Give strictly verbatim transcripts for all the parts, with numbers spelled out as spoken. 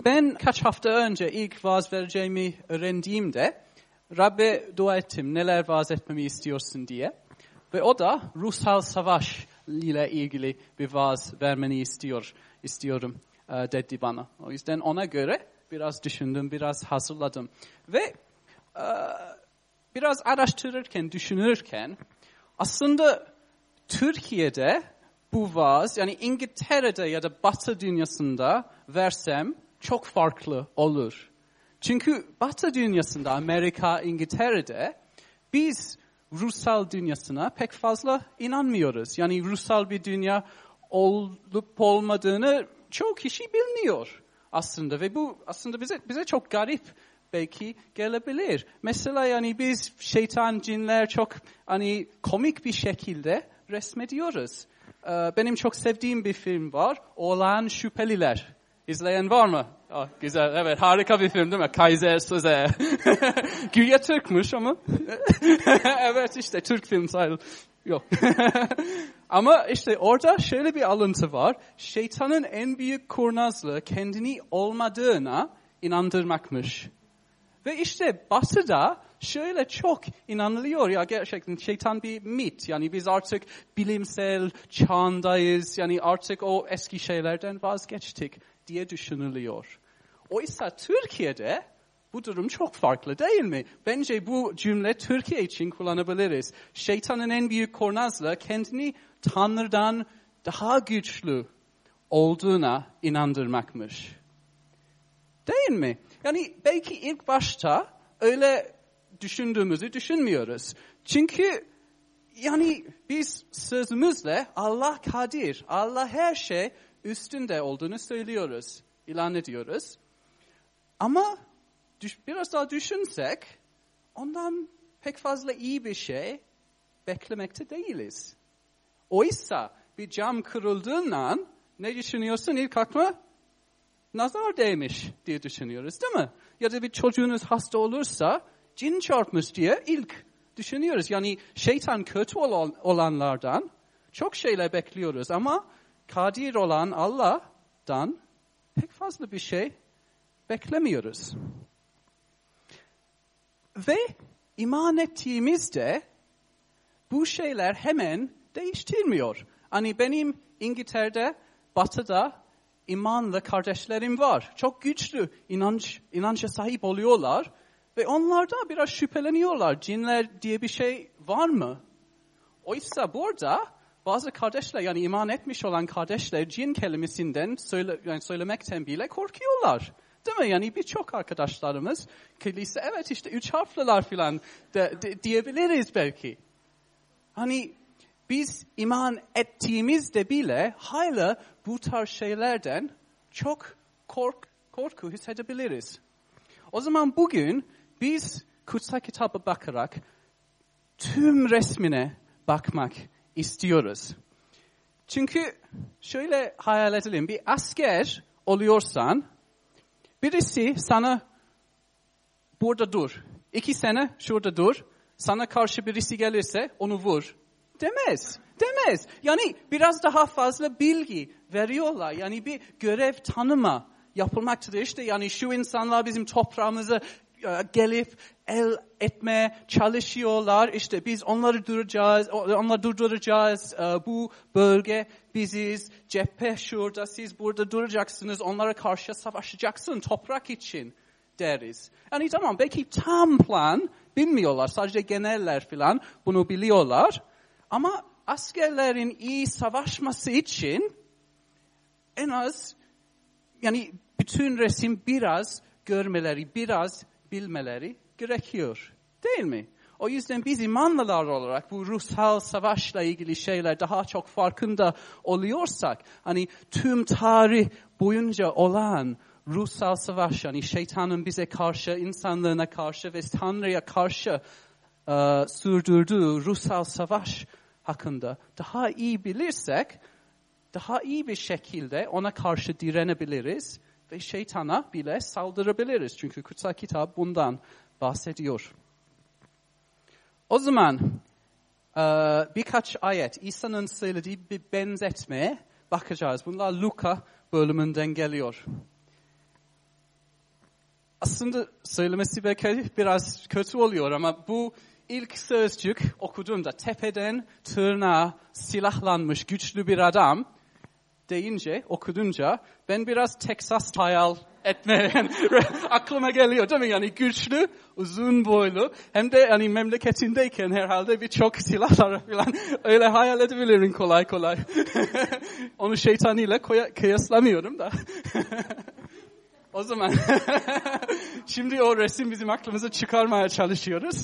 Ben kaç hafta önce ilk vaaz vereceğimi öğrendiğimde Rabbe dua ettim neler vaaz etmemi istiyorsun diye. Ve o da ruhsal savaş ile ilgili bir vaaz vermeni istiyor, istiyorum dedi bana. O yüzden ona göre biraz düşündüm, biraz hazırladım. Ve biraz araştırırken, düşünürken aslında Türkiye'de bu vaaz, yani İngiltere'de ya da Batı dünyasında versem çok farklı olur. Çünkü Batı dünyasında, Amerika, İngiltere'de biz ruhsal dünyasına pek fazla inanmıyoruz. Yani ruhsal bir dünya olup olmadığını çoğu kişi bilmiyor aslında. Ve bu aslında bize bize çok garip belki gelebilir. Mesela yani biz şeytan, cinler çok hani komik bir şekilde resmediyoruz. Benim çok sevdiğim bir film var. Olağan Şüpheliler. İzleyen var mı? Oh, güzel, evet, harika bir film değil mi? Kaiser Söze. Güya Türkmüş ama. Evet, işte Türk film sayılır. Yok. Ama işte orada şöyle bir alıntı var. Şeytanın en büyük kurnazlığı kendini olmadığına inandırmakmış. Ve işte Batı'da şöyle çok inanılıyor ya, gerçekten şeytan bir mit. Yani biz artık bilimsel çağındayız. Yani artık o eski şeylerden vazgeçtik diye düşünülüyor. Oysa Türkiye'de bu durum çok farklı değil mi? Bence bu cümle Türkiye için kullanabiliriz. Şeytanın en büyük kurnazlığı kendini Tanrı'dan daha güçlü olduğuna inandırmakmış. Değil mi? Yani belki ilk başta öyle düşündüğümüzü düşünmüyoruz. Çünkü yani biz sözümüzle Allah kadir, Allah her şey üstünde olduğunu söylüyoruz, ilan ediyoruz. Ama biraz daha düşünsek, ondan pek fazla iyi bir şey beklemekte değiliz. Oysa bir cam kırıldığından ne düşünüyorsun ilk aklıma? Nazar değmiş diye düşünüyoruz değil mi? Ya da bir çocuğunuz hasta olursa cin çarpmış diye ilk düşünüyoruz. Yani şeytan kötü olanlardan çok şeyler bekliyoruz ama kadir olan Allah'tan pek fazla bir şey beklemiyoruz. Ve iman ettiğimizde bu şeyler hemen değiştirmiyor. Hani benim İngiltere'de, Batı'da imanlı kardeşlerim var. Çok güçlü inanç, inanca sahip oluyorlar. Ve onlar da biraz şüpheleniyorlar. Cinler diye bir şey var mı? Oysa burada bazı kardeşler, yani iman etmiş olan kardeşler cin kelimesinden söyle, yani söylemekten bile korkuyorlar. Değil mi? Yani birçok arkadaşlarımız kilise evet işte üç harfliler falan de, de, diyebiliriz belki. Hani biz iman ettiğimizde bile hala bu tarz şeylerden çok kork, korku hissedebiliriz. O zaman bugün biz kutsal kitaba bakarak tüm resmine bakmak istiyoruz. Çünkü şöyle hayal edelim, bir asker oluyorsan birisi sana burada dur, iki sene şurada dur, sana karşı birisi gelirse onu vur demez. Demez. Yani biraz daha fazla bilgi veriyorlar. Yani bir görev tanıma yapılmaktadır. İşte yani şu insanlar bizim toprağımıza gelip el etmeye çalışıyorlar. İşte biz onları durduracağız, onları durduracağız. Bu bölge biziz, cephe şurada, siz burada duracaksınız, onlara karşı savaşacaksın toprak için deriz. Yani tamam, belki tam plan bilmiyorlar, sadece geneller falan bunu biliyorlar. Ama askerlerin iyi savaşması için en az yani bütün resim biraz görmeleri, biraz bilmeleri gerekiyor. Değil mi? O yüzden biz imanlılar olarak bu ruhsal savaşla ilgili şeyler daha çok farkında oluyorsak, hani tüm tarih boyunca olan ruhsal savaş, yani şeytanın bize karşı, insanlığına karşı ve Tanrı'ya karşı e, sürdürdüğü ruhsal savaş hakkında daha iyi bilirsek, daha iyi bir şekilde ona karşı direnebiliriz ve şeytana bile saldırabiliriz. Çünkü kutsal kitap bundan bahsediyor. O zaman e, birkaç ayet, İsa'nın söylediği bir benzetmeye bakacağız. Bunlar Luka bölümünden geliyor. Aslında söylemesi belki biraz kötü oluyor ama bu ilk sözcük okuduğumda tepeden tırnağa silahlanmış güçlü bir adam deyince, okudunca ben biraz Texas hayal etmeye yani, aklıma geliyor değil mi? Yani güçlü, uzun boylu hem de hani memleketindeyken herhalde birçok silahlar falan öyle hayal edebilirim kolay kolay. Onu şeytanıyla kıyaslamıyorum da. O zaman şimdi o resim bizim aklımıza çıkarmaya çalışıyoruz.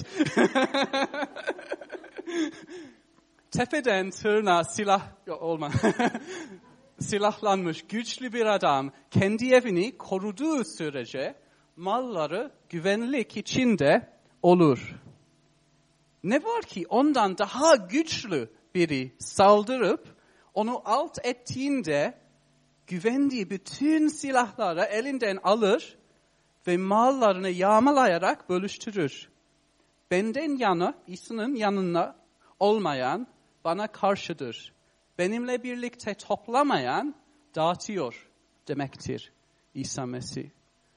Tepeden tırnağa silah olma. Silahlanmış güçlü bir adam kendi evini koruduğu sürece malları güvenlik içinde olur. Ne var ki ondan daha güçlü biri saldırıp onu alt ettiğinde güvendiği bütün silahları elinden alır ve mallarını yağmalayarak bölüştürür. Benden yana, İsa'nın yanına olmayan bana karşıdır. Benimle birlikte toplamayan dağıtıyor demektir İsa Mesih.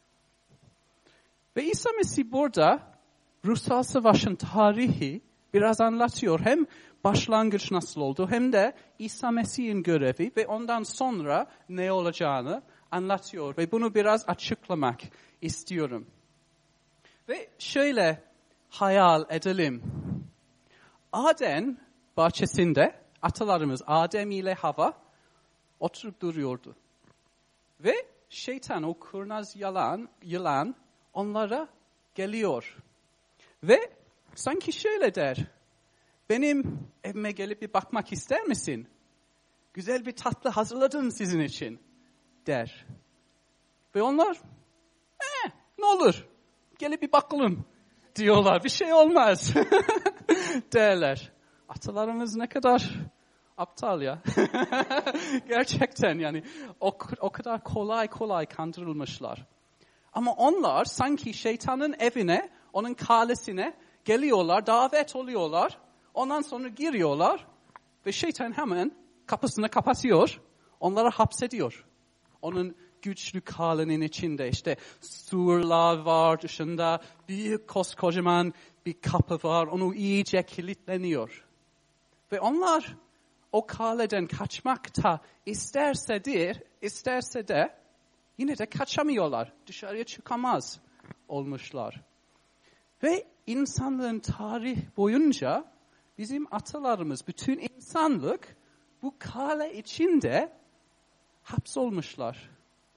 Ve İsa Mesih burada ruhsal savaşın tarihi biraz anlatıyor. Hem başlangıç nasıl oldu hem de İsa Mesih'in görevi ve ondan sonra ne olacağını anlatıyor. Ve bunu biraz açıklamak istiyorum. Ve şöyle hayal edelim. Adem bahçesinde atalarımız Adem ile Hava oturup duruyordu. Ve şeytan, o kurnaz yalan, yılan onlara geliyor. Ve sanki şöyle der. Benim evime gelip bir bakmak ister misin? Güzel bir tatlı hazırladım sizin için der. Ve onlar eh, ne olur gelip bir bakalım diyorlar. Bir şey olmaz derler. Atalarımız ne kadar aptal ya. Gerçekten yani o, o kadar kolay kolay kandırılmışlar. Ama onlar sanki şeytanın evine, onun kalesine geliyorlar, davet oluyorlar. Ondan sonra giriyorlar ve şeytan hemen kapısını kapatıyor, onları hapsediyor. Onun güçlü kalenin içinde işte surlar var, dışında büyük koskocaman bir kapı var, onu iyice kilitleniyor. Ve onlar o kaleden kaçmakta isterse de, isterse de yine de kaçamıyorlar, dışarıya çıkamaz olmuşlar. Ve insanlığın tarih boyunca bizim atalarımız, bütün insanlık bu kale içinde hapsolmuşlar.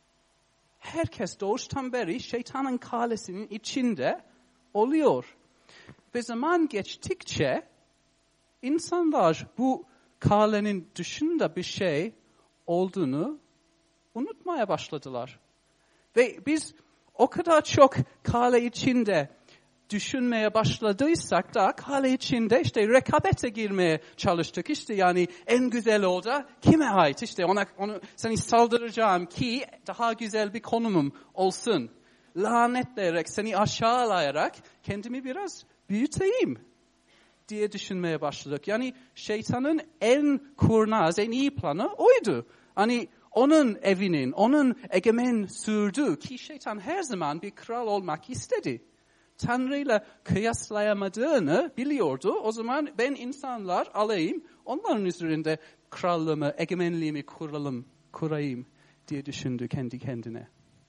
Herkes doğuştan beri şeytanın kalesinin içinde oluyor. Ve zaman geçtikçe insanlar bu kalenin dışında bir şey olduğunu unutmaya başladılar. Ve biz o kadar çok kale içinde düşünmeye başladıysak da kale içinde işte rekabete girmeye çalıştık. İşte yani en güzel orada kime ait? İşte ona onu seni saldıracağım ki daha güzel bir konumum olsun. Lanetleyerek, seni aşağılayarak kendimi biraz büyüteyim diye düşünmeye başladık. Yani şeytanın en kurnaz, en iyi planı oydu. Hani onun evinin, onun egemen sürdüğü ki şeytan her zaman bir kral olmak istedi. Tanrı'yla kıyaslayamadığını biliyordu. O zaman ben insanlar alayım, onların üzerinde krallığımı, egemenliğimi kuralım, kurayım diye düşündü kendi kendine.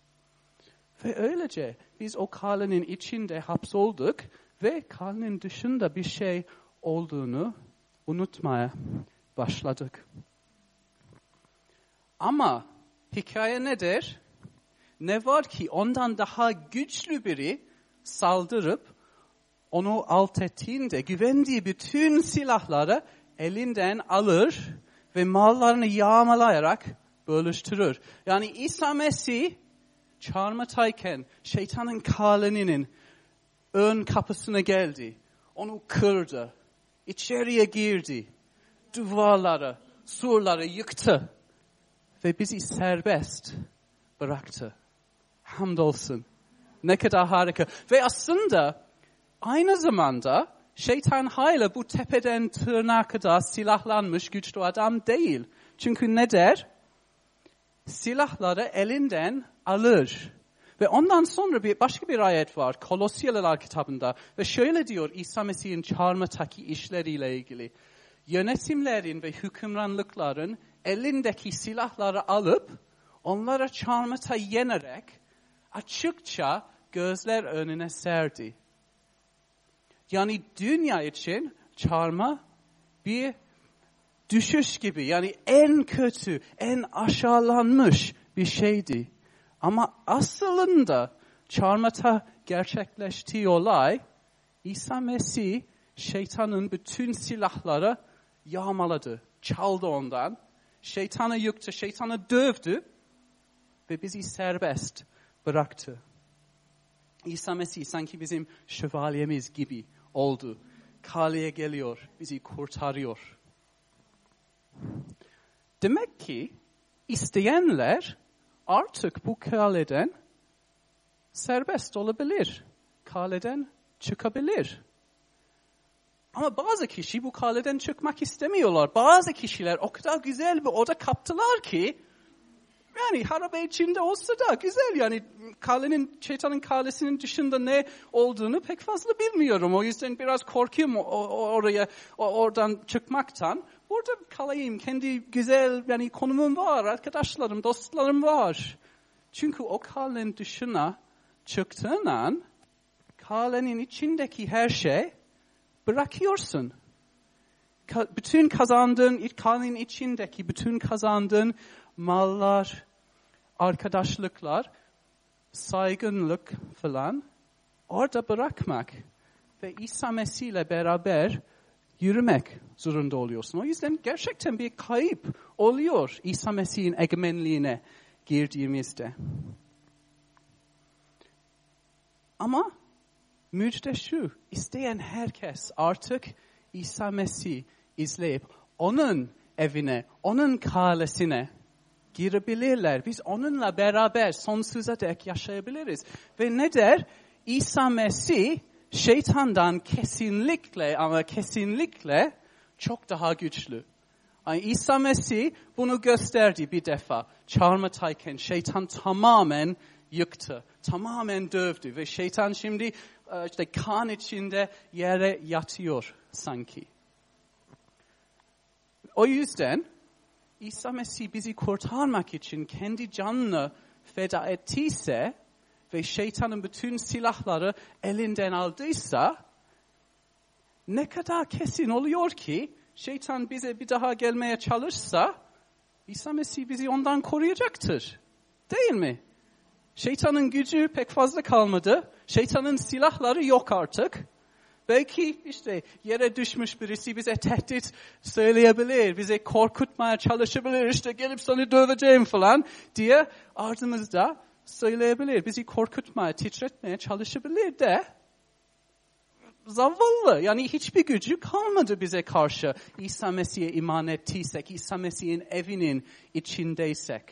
Ve öylece biz o kalenin içinde hapsolduk ve kalenin dışında bir şey olduğunu unutmaya başladık. Ama hikaye nedir? Ne var ki ondan daha güçlü biri saldırıp onu alt ettiğinde güvendiği bütün silahları elinden alır ve mallarını yağmalayarak bölüştürür. Yani İsa Mesih çarmıhtayken şeytanın kalenin ön kapısına geldi. Onu kırdı. İçeriye girdi. Duvarları, surları yıktı. Ve bizi serbest bıraktı. Hamdolsun. Ne kadar harika. Ve aslında aynı zamanda şeytan hala bu tepeden tırnağa kadar silahlanmış güçlü adam değil. Çünkü ne der? Silahları elinden alır. Ve ondan sonra bir başka bir ayet var Kolosyalılar kitabında ve şöyle diyor İsa Mesih'in çarmıhtaki işleriyle ilgili. Yönetimlerin ve hükümranlıkların elindeki silahları alıp onlara çarmıhta yenerek açıkça gözler önüne serdi. Yani dünya için çarmıh bir düşüş gibi, yani en kötü, en aşağılanmış bir şeydi. Ama aslında çarmıhta gerçekleştiği olay, İsa Mesih şeytanın bütün silahları yağmaladı, çaldı ondan. Şeytanı yıktı, şeytanı dövdü ve bizi serbest bıraktı. İsa Mesih sanki bizim şövalyemiz gibi oldu. Kaleye geliyor, bizi kurtarıyor. Demek ki isteyenler artık bu kaleden serbest olabilir. Kaleden çıkabilir. Ama bazı kişi bu kaleden çıkmak istemiyorlar. Bazı kişiler o kadar güzel bir oda kaptılar ki yani harabe içinde olsa da güzel, yani kalenin, şeytanın kalesinin dışında ne olduğunu pek fazla bilmiyorum. O yüzden biraz korkuyorum oraya, oradan çıkmaktan. Burada kalayım, kendi güzel, yani konumum var, arkadaşlarım, dostlarım var. Çünkü o kalenin dışına çıktığın an, kalenin içindeki her şey bırakıyorsun. Bütün kazandığın, kalenin içindeki bütün kazandığın mallar, arkadaşlıklar, saygınlık falan orada bırakmak ve İsa Mesih ile beraber yürümek zorunda oluyorsun. O yüzden gerçekten bir kayıp oluyor İsa Mesih'in egemenliğine girdiğimizde. Ama müjde şu, isteyen herkes artık İsa Mesih izleyip onun evine, onun kalesine girebilirler. Biz onunla beraber sonsuza dek yaşayabiliriz. Ve ne der? İsa Mesih şeytandan kesinlikle ama kesinlikle çok daha güçlü. Yani İsa Mesih bunu gösterdi bir defa. Çarmıhtayken şeytan tamamen yıktı. Tamamen dövdü ve şeytan şimdi işte kan içinde yere yatıyor sanki. O yüzden İsa Mesih bizi kurtarmak için kendi canını feda ettiyse ve şeytanın bütün silahları elinden aldıysa ne kadar kesin oluyor ki şeytan bize bir daha gelmeye çalışsa İsa Mesih bizi ondan koruyacaktır. Değil mi? Şeytanın gücü pek fazla kalmadı. Şeytanın silahları yok artık. Belki işte yere düşmüş birisi bize tehdit söyleyebilir, bize korkutmaya çalışabilir, işte gelip seni döveceğim falan diye ardımızda söyleyebilir. Bizi korkutmaya, titretmeye çalışabilir de zavallı, yani hiçbir gücü kalmadı bize karşı. İsa Mesih'e iman ettiysek, İsa Mesih'in evinin içindeysek.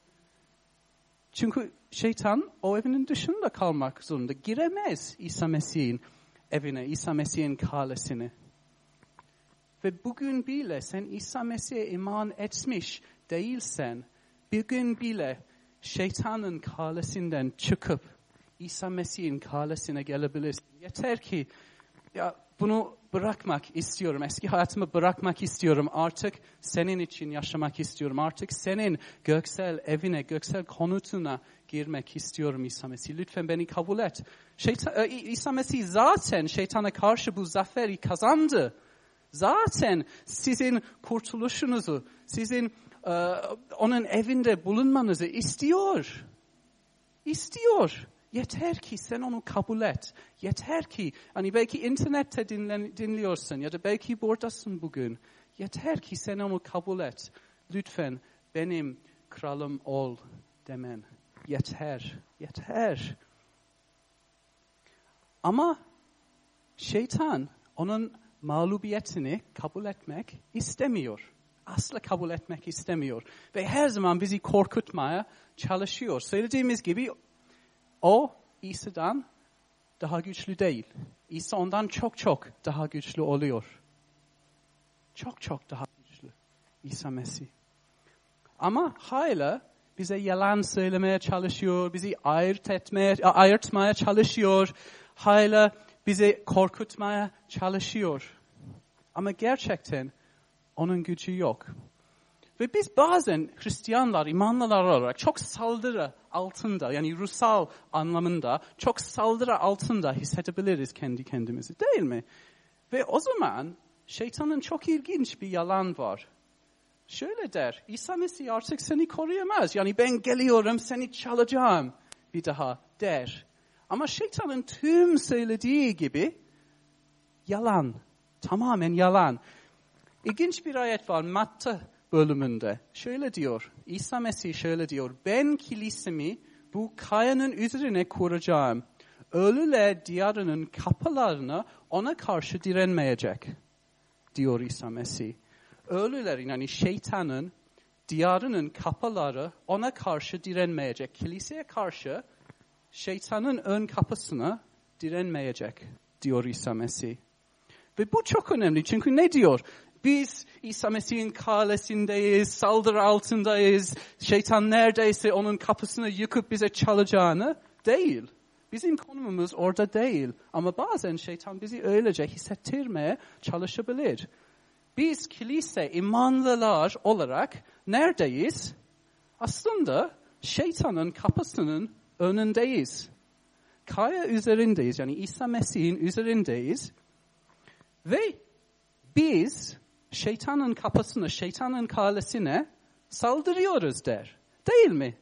Çünkü şeytan o evinin dışında kalmak zorunda. Giremez İsa Mesih'in evine, İsa Mesih'in kalesine. Ve bugün bile sen İsa Mesih'e iman etmiş değilsen, bugün bile şeytanın kalesinden çıkıp İsa Mesih'in kalesine gelebilirsin. Yeter ki ya bunu bırakmak istiyorum, eski hayatımı bırakmak istiyorum, artık senin için yaşamak istiyorum, artık senin göksel evine, göksel konutuna girmek istiyorum İsa Mesih. Lütfen beni kabul et. Şeytan, İsa Mesih zaten şeytana karşı bu zaferi kazandı. Zaten sizin kurtuluşunuzu, sizin e, onun evinde bulunmanızı istiyor. İstiyor. Yeter ki sen onu kabul et. Yeter ki, hani belki internette dinlen, dinliyorsun ya da belki buradasın bugün. Yeter ki sen onu kabul et. Lütfen benim kralım ol demen. Yeter, yeter. Ama şeytan onun mağlubiyetini kabul etmek istemiyor. Asla kabul etmek istemiyor. Ve her zaman bizi korkutmaya çalışıyor. Söylediğimiz gibi o İsa'dan daha güçlü değil. İsa ondan çok çok daha güçlü oluyor. Çok çok daha güçlü İsa Mesih. Ama hala bize yalan söylemeye çalışıyor, bizi ayırt etmeye, ayırtmaya çalışıyor, hala bizi korkutmaya çalışıyor. Ama gerçekten onun gücü yok. Ve biz bazen Hristiyanlar, imanlılar olarak çok saldırı altında, yani ruhsal anlamında çok saldırı altında hissedebiliriz kendi kendimizi, değil mi? Ve o zaman şeytanın çok ilginç bir yalan var. Şöyle der, İsa Mesih artık seni koruyamaz. Yani ben geliyorum, seni çalacağım bir daha der. Ama şeytanın tüm söylediği gibi yalan, tamamen yalan. İlginç bir ayet var Matta bölümünde. Şöyle diyor, İsa Mesih şöyle diyor, ben kilisemi bu kayanın üzerine kuracağım. Ölüler diyarının kapılarını ona karşı direnmeyecek, diyor İsa Mesih. Ölülerin, yani şeytanın diyarının kapıları ona karşı direnmeyecek. Kiliseye karşı şeytanın ön kapısına direnmeyecek, diyor İsa Mesih. Ve bu çok önemli, çünkü ne diyor? Biz İsa Mesih'in kalesindeyiz, saldırı altındayız. Şeytan neredeyse onun kapısını yıkıp bize çalacağını değil. Bizim konumumuz orada değil. Ama bazen şeytan bizi öylece hissettirmeye çalışabilir. Biz kilise, imanlılar olarak neredeyiz? Aslında şeytanın kapısının önündeyiz. Kaya üzerindeyiz, yani İsa Mesih'in üzerindeyiz. Ve biz şeytanın kapısını, şeytanın kalesine saldırıyoruz der. Değil mi?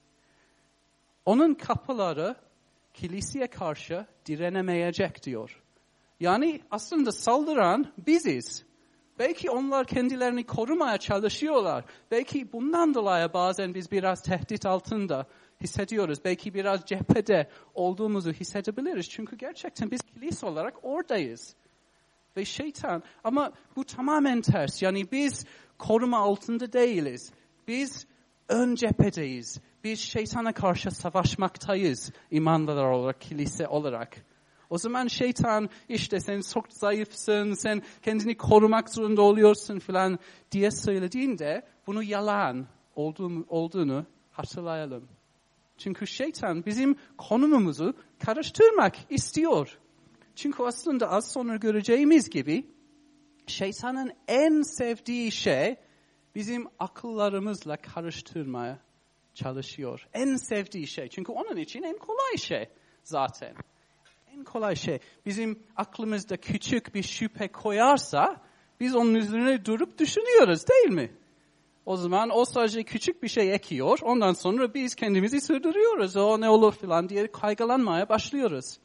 Onun kapıları kiliseye karşı direnemeyecek diyor. Yani aslında saldıran biziz. Belki onlar kendilerini korumaya çalışıyorlar. Belki bundan dolayı bazen biz biraz tehdit altında hissediyoruz. Belki biraz cephede olduğumuzu hissedebiliriz. Çünkü gerçekten biz kilise olarak oradayız. Ve şeytan, ama bu tamamen ters. Yani biz koruma altında değiliz. Biz ön cephedeyiz. Biz şeytana karşı savaşmaktayız imanlılar olarak, kilise olarak. O zaman şeytan işte sen çok zayıfsın, sen kendini korumak zorunda oluyorsun falan diye söylediğinde bunu yalan olduğunu, olduğunu hatırlayalım. Çünkü şeytan bizim konumumuzu karıştırmak istiyor. Çünkü aslında az sonra göreceğimiz gibi şeytanın en sevdiği şey bizim akıllarımızla karıştırmaya çalışıyor. En sevdiği şey. Çünkü onun için en kolay şey zaten. En kolay şey. Bizim aklımızda küçük bir şüphe koyarsa biz onun üzerine durup düşünüyoruz, değil mi? O zaman o sadece küçük bir şey ekiyor. Ondan sonra biz kendimizi sürdürüyoruz. O ne olur falan diye kaygılanmaya başlıyoruz.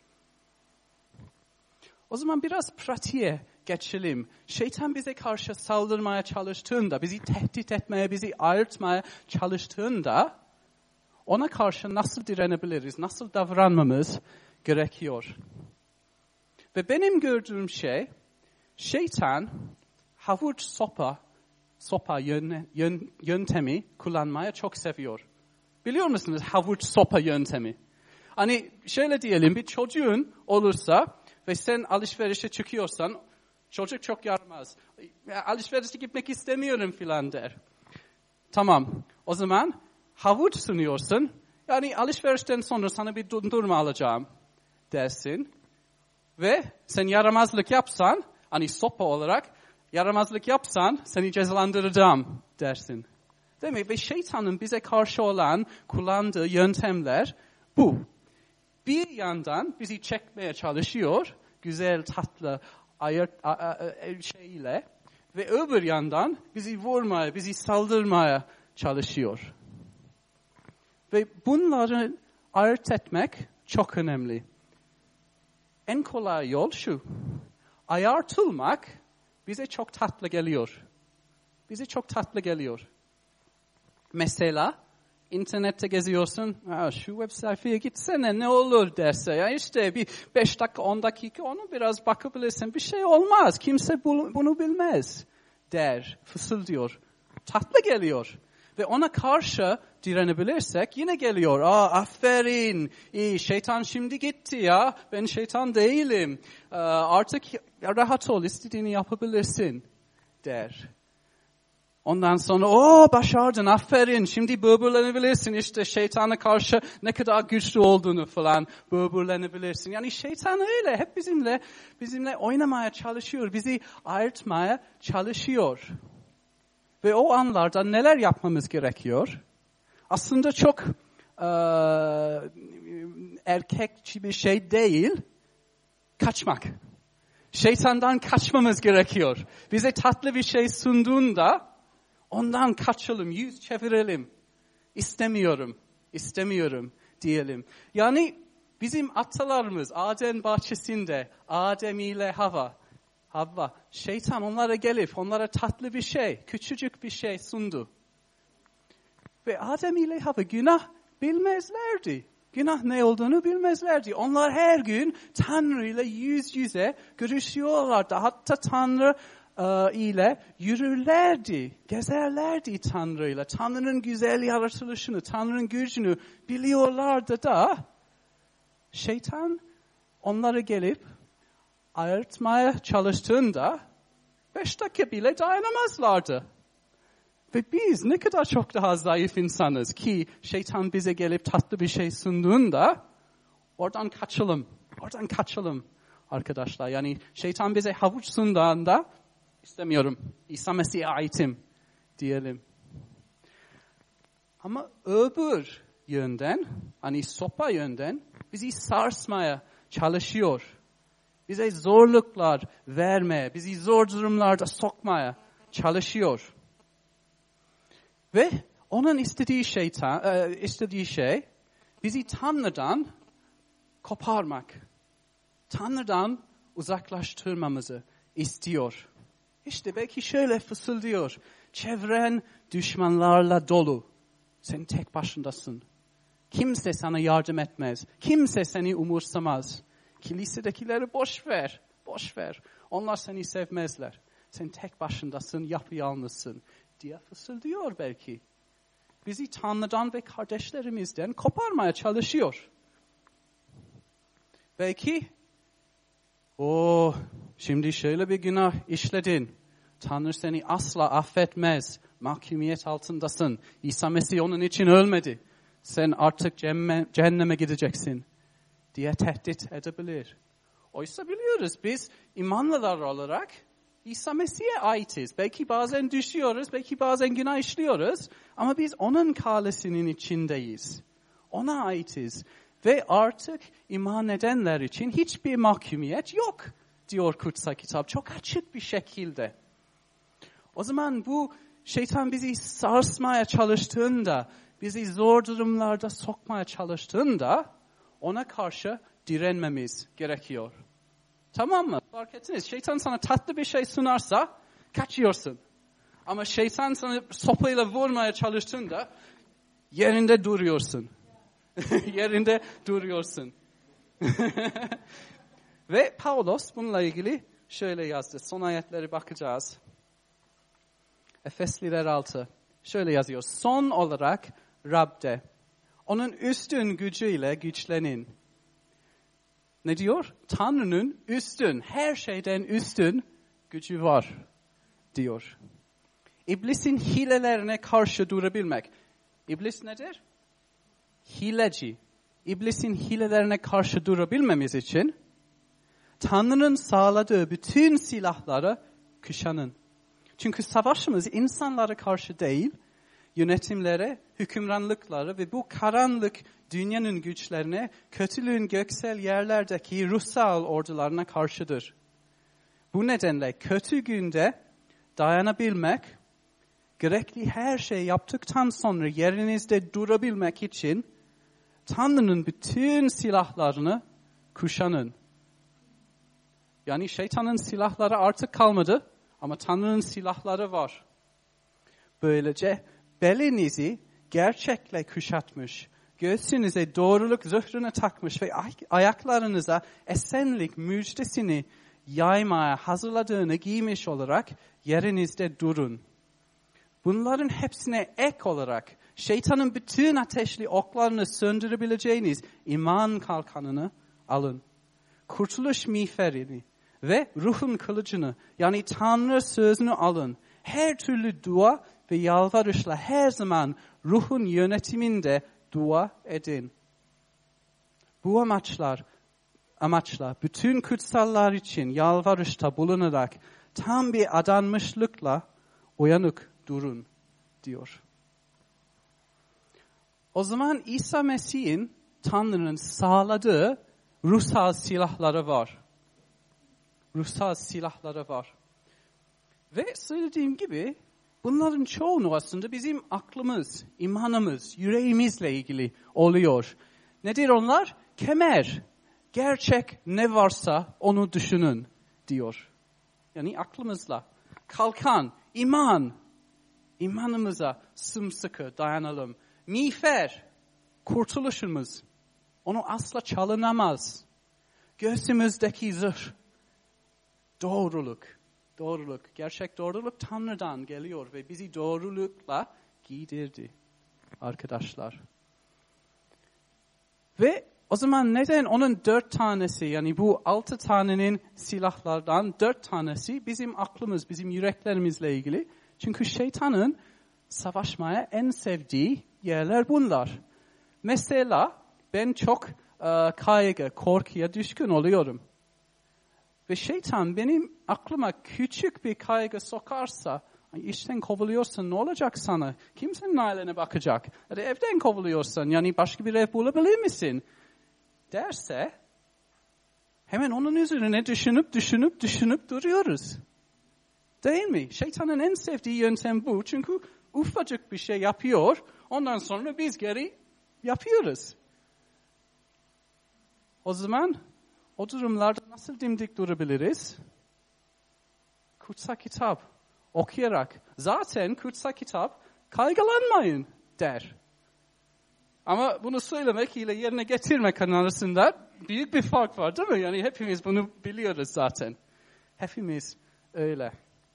O zaman biraz pratiğe geçelim. Şeytan bize karşı saldırmaya çalıştığında, bizi tehdit etmeye, bizi ayırtmaya çalıştığında ona karşı nasıl direnebiliriz, nasıl davranmamız gerekiyor. Ve benim gördüğüm şey, şeytan havuç sopa, sopa yön, yön, yöntemi kullanmaya çok seviyor. Biliyor musunuz havuç sopa yöntemi? Hani şöyle diyelim, bir çocuğun olursa ve sen alışverişe çıkıyorsan, çocuk çok yaramaz. Alışverişe gitmek istemiyorum filan der. Tamam, o zaman havuç sunuyorsun. Yani alışverişten sonra sana bir dondurma alacağım dersin. Ve sen yaramazlık yapsan, hani sopa olarak yaramazlık yapsan seni cezalandıracağım dersin. Değil mi? Ve şeytanın bize karşı olan kullandığı yöntemler bu. Bir yandan bizi çekmeye çalışıyor, güzel tatlı ayırt, a, a, şeyle. Ve öbür yandan bizi vurmaya, bizi saldırmaya çalışıyor. Ve bunları ayırt etmek çok önemli. En kolay yol şu. Ayartılmak bize çok tatlı geliyor. Bize çok tatlı geliyor. Mesela internette geziyorsun. Şu web sayfaya gitsene ne olur derse. Ya işte bir beş dakika on dakika onu biraz bakabilirsin. Bir şey olmaz. Kimse bunu bilmez der. Fısıldıyor. Tatlı geliyor. Ve ona karşı direnebilirsek yine geliyor. Aa aferin, iyi, şeytan şimdi gitti ya. Ben şeytan değilim. Aa, artık rahat ol, istediğini yapabilirsin der. Ondan sonra o başardın, aferin, şimdi böbürlenebilirsin, işte şeytana karşı ne kadar güçlü olduğunu falan böbürlenebilirsin. Yani şeytan öyle hep bizimle bizimle oynamaya çalışıyor, bizi ayırtmaya çalışıyor. Ve o anlarda neler yapmamız gerekiyor? Aslında çok e, erkekçi bir şey değil, kaçmak. Şeytandan kaçmamız gerekiyor. Bize tatlı bir şey sunduğunda ondan kaçalım, yüz çevirelim. İstemiyorum, istemiyorum diyelim. Yani bizim atalarımız Adem bahçesinde, Adem ile Hava, Havva, şeytan onlara gelip onlara tatlı bir şey, küçücük bir şey sundu. Ve Adem ile Hava günah bilmezlerdi. Günah ne olduğunu bilmezlerdi. Onlar her gün Tanrı ile yüz yüze görüşüyorlardı. Hatta Tanrı e, ile yürürlerdi, gezerlerdi Tanrı ile. Tanrı'nın güzel yaratılışını, Tanrı'nın gücünü biliyorlardı da şeytan onları gelip ayırtmaya çalıştığında beş dakika bile dayanamazlardı. Ve biz ne kadar çok daha zayıf insanız ki şeytan bize gelip tatlı bir şey sunduğunda oradan kaçalım, oradan kaçalım arkadaşlar. Yani şeytan bize havuç sunduğunda istemiyorum, İsa Mesih'e aitim diyelim. Ama öbür yönden, hani sopa yönden bizi sarsmaya çalışıyor. Bize zorluklar vermeye, bizi zor durumlarda sokmaya çalışıyor. Ve onun istediği şeytan, istediği şey bizi Tanrı'dan koparmak. Tanrı'dan uzaklaştırmamızı istiyor. İşte belki şöyle fısıldıyor. Çevren düşmanlarla dolu. Sen tek başındasın. Kimse sana yardım etmez. Kimse seni umursamaz. Kilisedekileri boş ver. Boş ver. Onlar seni sevmezler. Sen tek başındasın, yapayalnızsın diye fısıldıyor belki. Bizi Tanrı'dan ve kardeşlerimizden koparmaya çalışıyor. Belki, o şimdi şöyle bir günah işledin. Tanrı seni asla affetmez. Mahkumiyet altındasın. İsa Mesih onun için ölmedi. Sen artık cehenneme gideceksin diye tehdit edebilir. Oysa biliyoruz biz imanlılar olarak İsa Mesih'e aitiz. Belki bazen düşüyoruz, belki bazen günah işliyoruz. Ama biz onun kalesinin içindeyiz. Ona aitiz. Ve artık iman edenler için hiçbir mahkumiyet yok diyor Kutsal Kitap. Çok açık bir şekilde. O zaman bu şeytan bizi sarsmaya çalıştığında, bizi zor durumlarda sokmaya çalıştığında ona karşı direnmemiz gerekiyor. Tamam mı? Fark ettiniz. Şeytan sana tatlı bir şey sunarsa kaçıyorsun. Ama şeytan sana sopayla vurmaya çalıştığında yerinde duruyorsun. yerinde duruyorsun. Ve Pavlos bununla ilgili şöyle yazdı. Son ayetlere bakacağız. Efesliler altı. Şöyle yazıyor. Son olarak Rab'de, onun üstün gücüyle güçlenin. Ne diyor? Tanrı'nın üstün, her şeyden üstün gücü var diyor. İblisin hilelerine karşı durabilmek. İblis nedir? Hileci. İblisin hilelerine karşı durabilmemiz için Tanrı'nın sağladığı bütün silahları kuşanın. Çünkü savaşımız insanlara karşı değil, yönetimlere, hükümranlıkları ve bu karanlık dünyanın güçlerine, kötülüğün göksel yerlerdeki ruhsal ordularına karşıdır. Bu nedenle kötü günde dayanabilmek, gerekli her şeyi yaptıktan sonra yerinizde durabilmek için Tanrı'nın bütün silahlarını kuşanın. Yani şeytanın silahları artık kalmadı ama Tanrı'nın silahları var. Böylece belinizi gerçekle kuşatmış, göğsünüze doğruluk zırhını takmış ve ayaklarınıza esenlik müjdesini yaymaya hazırladığını giymiş olarak yerinizde durun. Bunların hepsine ek olarak şeytanın bütün ateşli oklarını söndürebileceğiniz iman kalkanını alın. Kurtuluş miğferini ve ruhun kılıcını, yani Tanrı sözünü alın. Her türlü dua ve yalvarışla her zaman ruhun yönetiminde dua edin. Bu amaçlar, amaçla bütün kutsallar için yalvarışta bulunarak tam bir adanmışlıkla uyanık durun diyor. O zaman İsa Mesih'in Tanrı'nın sağladığı ruhsal silahları var. Ruhsal silahları var. Ve söylediğim gibi bunların çoğunu aslında bizim aklımız, imanımız, yüreğimizle ilgili oluyor. Nedir onlar? Kemer. Gerçek ne varsa onu düşünün diyor. Yani aklımızla. Kalkan, iman. İmanımıza sımsıkı dayanalım. Miğfer, kurtuluşumuz. Onu asla çalınamaz. Göğsümüzdeki zırh. Doğruluk. Doğruluk. Gerçek doğruluk Tanrı'dan geliyor ve bizi doğrulukla giydirdi. Arkadaşlar. Ve o zaman neden onun dört tanesi, yani bu altı tanenin silahlardan dört tanesi bizim aklımız, bizim yüreklerimizle ilgili. Çünkü şeytanın savaşmaya en sevdiği yerler bunlar. Mesela ben çok e, kaygı, korkuya düşkün oluyorum. Ve şeytan benim aklıma küçük bir kaygı sokarsa, işten kovuluyorsan ne olacak sana? Kim senin ailene bakacak? Ya da evden kovuluyorsan, yani başka bir ev bulabilir misin? Derse, hemen onun üzerine düşünüp düşünüp düşünüp duruyoruz. Değil mi? Şeytanın en sevdiği yöntem bu. Çünkü ufacık bir şey yapıyor, ondan sonra biz geri yapıyoruz. O zaman o durumlarda nasıl dimdik durabiliriz? Kutsal kitap okuyarak. Zaten kutsal kitap kaygılanmayın der. Ama bunu söylemek ile yerine getirmek arasında büyük bir fark var değil mi? Yani hepimiz bunu biliyoruz zaten. Hepimiz öyle.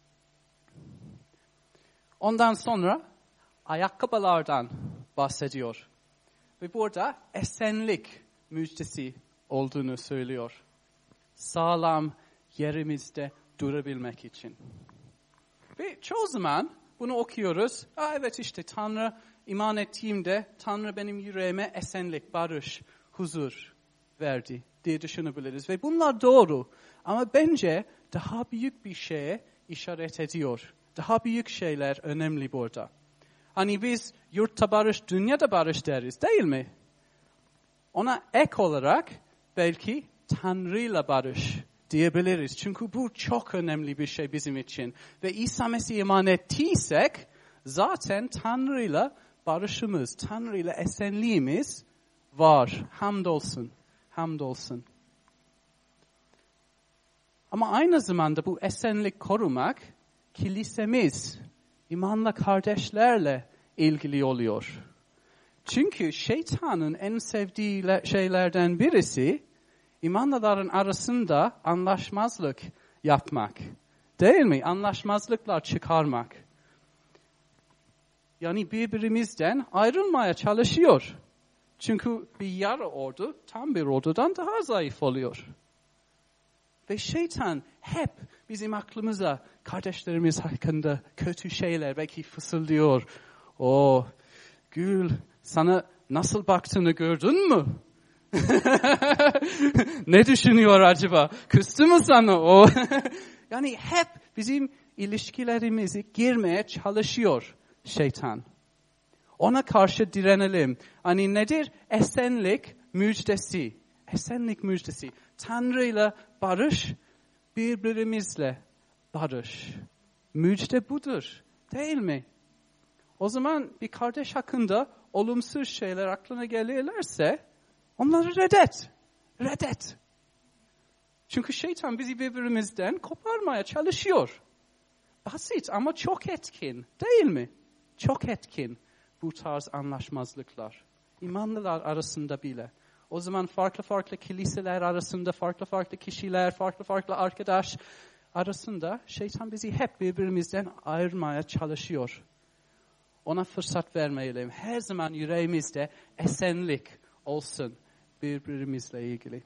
Ondan sonra ayakkabılardan bahsediyor. Ve burada esenlik müjdesi olduğunu söylüyor. Sağlam yerimizde durabilmek için. Ve çoğu zaman bunu okuyoruz. Aa, evet işte Tanrı iman ettiğimde Tanrı benim yüreğime esenlik, barış, huzur verdi diye düşünebiliriz. Ve bunlar doğru. Ama bence daha büyük bir şeye işaret ediyor. Daha büyük şeyler önemli burada. Hani biz yurtta barış, dünyada barış deriz değil mi? Ona ek olarak belki Tanrı'yla barış diyebiliriz. Çünkü bu çok önemli bir şey bizim için. Ve İsa Mesih'e iman ettiysek zaten Tanrı'yla barışımız, Tanrı'yla esenliğimiz var. Hamdolsun, hamdolsun. Ama aynı zamanda bu esenlik korumak kilisemiz, imanla kardeşlerle ilgili oluyor. Çünkü şeytanın en sevdiği şeylerden birisi imanlıların arasında anlaşmazlık yapmak. Değil mi? Anlaşmazlıklar çıkarmak. Yani birbirimizden ayrılmaya çalışıyor. Çünkü bir yarı ordu tam bir ordudan daha zayıf oluyor. Ve şeytan hep bizim aklımıza kardeşlerimiz hakkında kötü şeyler belki fısıldıyor. O Gül, sana nasıl baktığını gördün mü? Ne düşünüyor acaba? Küstü mü sana o? Yani hep bizim ilişkilerimizi girmeye çalışıyor şeytan. Ona karşı direnelim. Hani nedir? Esenlik müjdesi. Esenlik müjdesi. Tanrı'yla barış, birbirimizle barış. Müjde budur. Değil mi? O zaman bir kardeş hakkında olumsuz şeyler aklına gelirlerse onları reddet. Reddet. Çünkü şeytan bizi birbirimizden koparmaya çalışıyor. Basit ama çok etkin. Değil mi? Çok etkin bu tarz anlaşmazlıklar. İmanlılar arasında bile. O zaman farklı farklı kiliseler arasında, farklı farklı kişiler, farklı farklı arkadaş arasında şeytan bizi hep birbirimizden ayırmaya çalışıyor. Ona fırsat vermeyelim. Her zaman yüreğimizde esenlik olsun birbirimizle ilgili.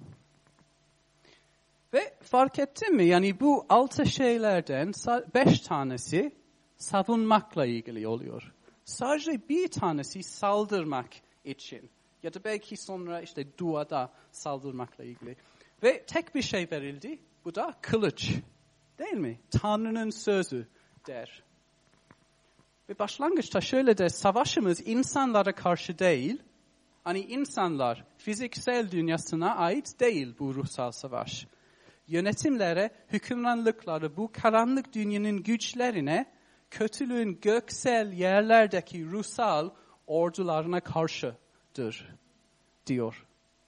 Ve fark ettin mi? Yani bu altı şeylerden beş tanesi savunmakla ilgili oluyor. Sadece bir tanesi saldırmak için. Ya da belki sonra işte duada saldırmakla ilgili. Ve tek bir şey verildi. Bu da kılıç. Değil mi? Tanrı'nın sözü der. Ve başlangıçta şöyle de savaşımız insanlara karşı değil. Hani insanlar fiziksel dünyasına ait değil bu ruhsal savaş. Yönetimlere, hükümranlıkları bu karanlık dünyanın güçlerine, kötülüğün göksel yerlerdeki ruhsal ordularına karşıdır diyor.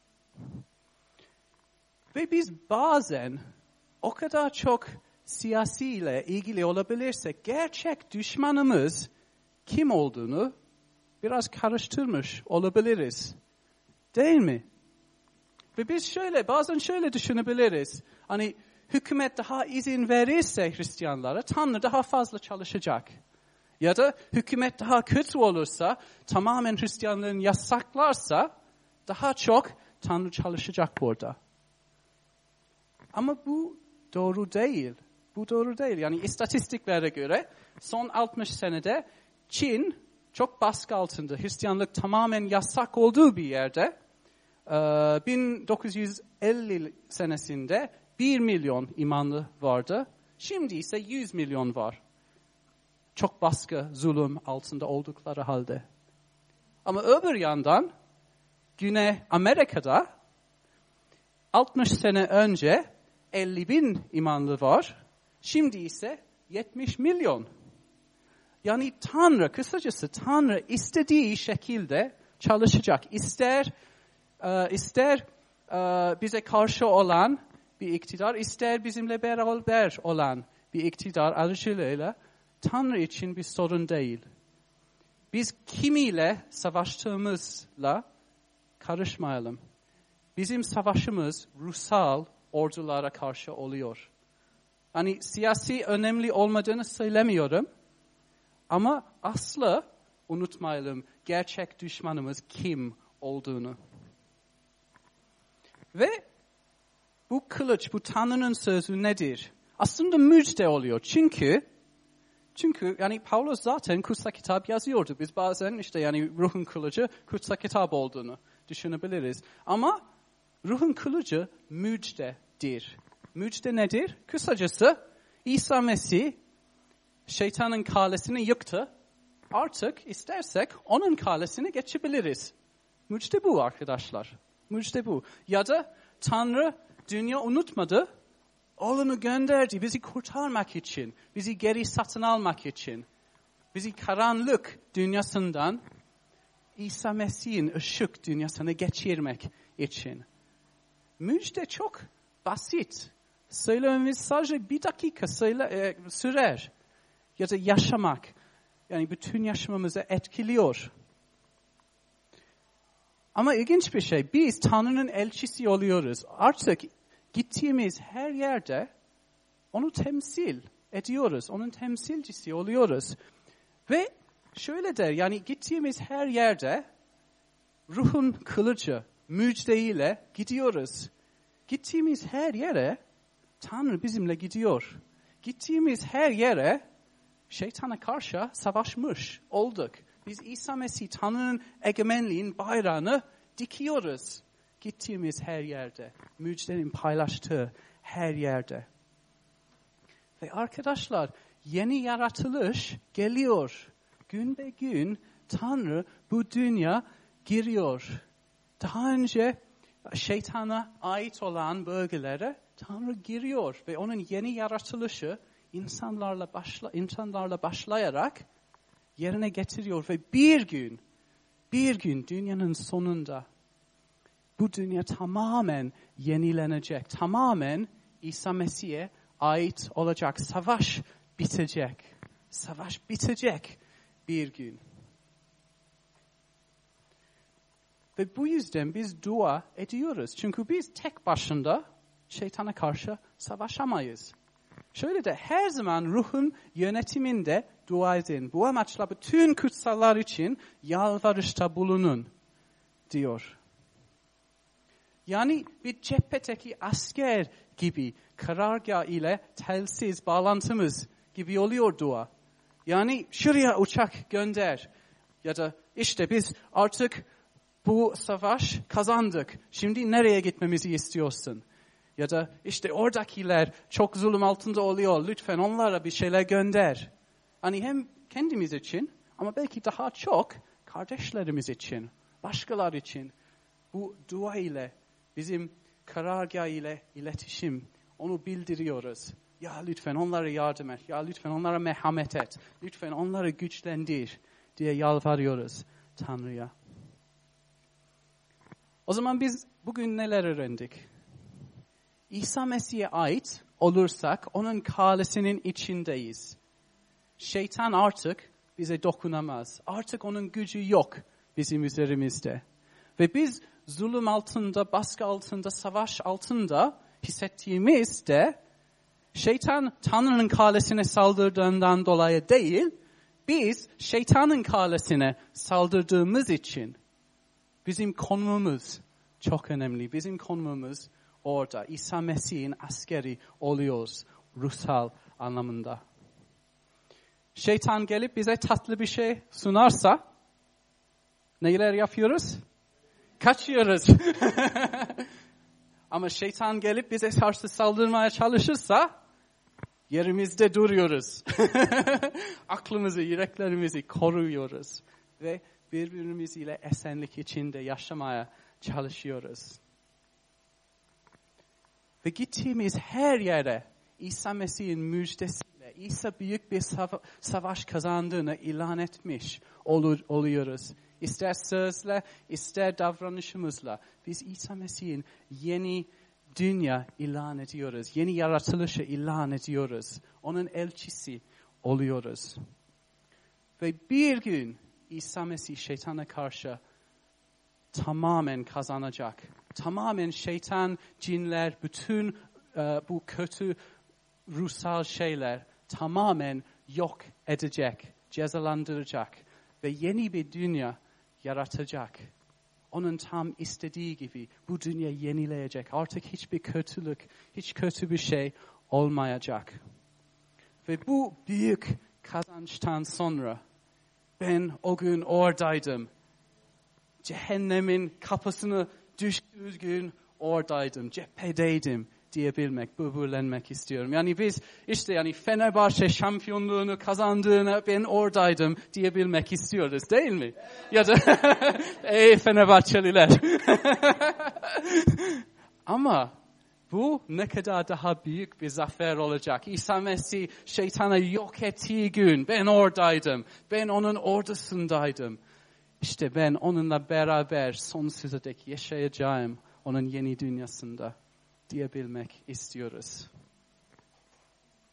Ve biz bazen o kadar çok siyasiyle ilgili olabilirsek gerçek düşmanımız kim olduğunu biraz karıştırmış olabiliriz. Değil mi? Ve biz şöyle bazen şöyle düşünebiliriz. Hani hükümet daha izin verirse Hristiyanlara Tanrı daha fazla çalışacak. Ya da hükümet daha kötü olursa tamamen Hristiyanlığın yasaklarsa daha çok Tanrı çalışacak burada. Ama bu doğru değil. Bu doğru değil. Yani istatistiklere göre son altmış senede Çin çok baskı altında. Hristiyanlık tamamen yasak olduğu bir yerde bin dokuz yüz elli senesinde bir milyon imanlı vardı. Şimdi ise yüz milyon var. Çok baskı, zulüm altında oldukları halde. Ama öbür yandan Güney Amerika'da altmış sene önce elli bin imanlı var. Şimdi ise yetmiş milyon. Yani Tanrı, kısacası Tanrı istediği şekilde çalışacak. İster e, ister e, bize karşı olan bir iktidar, ister bizimle beraber olan bir iktidar aracılığıyla Tanrı için bir sorun değil. Biz kimiyle savaştığımızla karışmayalım. Bizim savaşımız ruhsal ordulara karşı oluyor. Hani siyasi önemli olmadığını söylemiyorum. Ama asla unutmayalım gerçek düşmanımız kim olduğunu. Ve bu kılıç, bu Tanrı'nın sözü nedir? Aslında müjde oluyor. Çünkü çünkü yani Pavlos zaten kutsal kitap yazıyordu. Biz bazen işte yani ruhun kılıcı kutsal kitap olduğunu düşünebiliriz. Ama ruhun kılıcı müjdedir. Müjde nedir? Kısacası İsa Mesih şeytanın kalesini yıktı. Artık istersek onun kalesini geçebiliriz. Müjde bu arkadaşlar. Müjde bu. Ya da Tanrı dünya unutmadı. Oğlunu gönderdi bizi kurtarmak için. Bizi geri satın almak için. Bizi karanlık dünyasından İsa Mesih'in ışık dünyasına geçirmek için. Müjde çok basit. Söylememiz sadece bir dakika söyle, e, sürer. Ya da yaşamak. Yani bütün yaşamımızı etkiliyor. Ama ilginç bir şey. Biz Tanrı'nın elçisi oluyoruz. Artık gittiğimiz her yerde onu temsil ediyoruz. Onun temsilcisi oluyoruz. Ve şöyle der, yani gittiğimiz her yerde ruhun kılıcı, müjdeyle gidiyoruz. Gittiğimiz her yere Tanrı bizimle gidiyor. Gittiğimiz her yere şeytana karşı savaşmış olduk. Biz İsa Mesih Tanrı'nın egemenliğin bayrağını dikiyoruz. Gittiğimiz her yerde, müjdenin paylaştığı her yerde. Ve arkadaşlar, yeni yaratılış geliyor. Gün be gün Tanrı bu dünya giriyor. Daha önce şeytana ait olan bölgelere Tanrı giriyor ve onun yeni yaratılışı insanlarla başla, insanlarla başlayarak yerine getiriyor ve bir gün, bir gün dünyanın sonunda bu dünya tamamen yenilenecek, tamamen İsa Mesih'e ait olacak, savaş bitecek, savaş bitecek bir gün. Ve bu yüzden biz dua ediyoruz. Çünkü biz tek başına şeytana karşı savaşamayız. Şöyle de her zaman ruhun yönetiminde dua edin. Bu amaçla bütün kutsallar için yalvarışta bulunun diyor. Yani bir cephedeki asker gibi karargah ile telsiz bağlantımız gibi oluyor dua. Yani şuraya uçak gönder. Ya da işte biz artık bu savaş kazandık. Şimdi nereye gitmemizi istiyorsun? Ya da işte oradakiler çok zulüm altında oluyor. Lütfen onlara bir şeyler gönder. Hani hem kendimiz için ama belki daha çok kardeşlerimiz için, başkalar için. Bu dua ile, bizim karargah ile iletişim, onu bildiriyoruz. Ya lütfen onlara yardım et, ya lütfen onlara merhamet et, lütfen onları güçlendir diye yalvarıyoruz Tanrı'ya. O zaman biz bugün neler öğrendik? İsa Mesih'e ait olursak onun kalesinin içindeyiz. Şeytan artık bize dokunamaz. Artık onun gücü yok bizim üzerimizde. Ve biz zulüm altında, baskı altında, savaş altında hissettiğimizde şeytan Tanrı'nın kalesine saldırdığından dolayı değil, biz şeytanın kalesine saldırdığımız için bizim konumumuz çok önemli. Bizim konumumuz orada. İsa Mesih'in askeri oluyoruz ruhsal anlamında. Şeytan gelip bize tatlı bir şey sunarsa neler yapıyoruz? Kaçıyoruz. Ama şeytan gelip bize karşı saldırmaya çalışırsa yerimizde duruyoruz. Aklımızı, yüreklerimizi koruyoruz. Ve birbirimizle esenlik içinde yaşamaya çalışıyoruz. Ve gittiğimiz her yere İsa Mesih'in müjdesiyle, İsa büyük bir savaş kazandığını ilan etmiş olur, oluyoruz. İster sözle, ister davranışımızla biz İsa Mesih'in yeni dünya ilan ediyoruz. Yeni yaratılışı ilan ediyoruz. Onun elçisi oluyoruz. Ve bir gün İsa Mesih şeytana karşı tamamen kazanacak. Tamamen şeytan, cinler, bütün uh, bu kötü ruhsal şeyler tamamen yok edecek, cezalandıracak ve yeni bir dünya yaratacak. Onun tam istediği gibi bu dünya yenileyecek. Artık hiçbir kötülük, hiç kötü bir şey olmayacak. Ve bu büyük kazançtan sonra ben o gün oradaydım. Cehennemin kapısını düştüğü gün oradaydım, cephedeydim diyebilmek, böbürlenmek istiyorum. Yani biz işte yani Fenerbahçe şampiyonluğunu kazandığına ben oradaydım diyebilmek istiyoruz değil mi? Ya da ey Fenerbahçeliler. Ama bu ne kadar daha büyük bir zafer olacak. İsa Mesih şeytanı yok ettiği gün ben oradaydım. Ben onun ordusundaydım. İşte ben onunla beraber sonsuza dek yaşayacağım onun yeni dünyasında diyebilmek istiyoruz.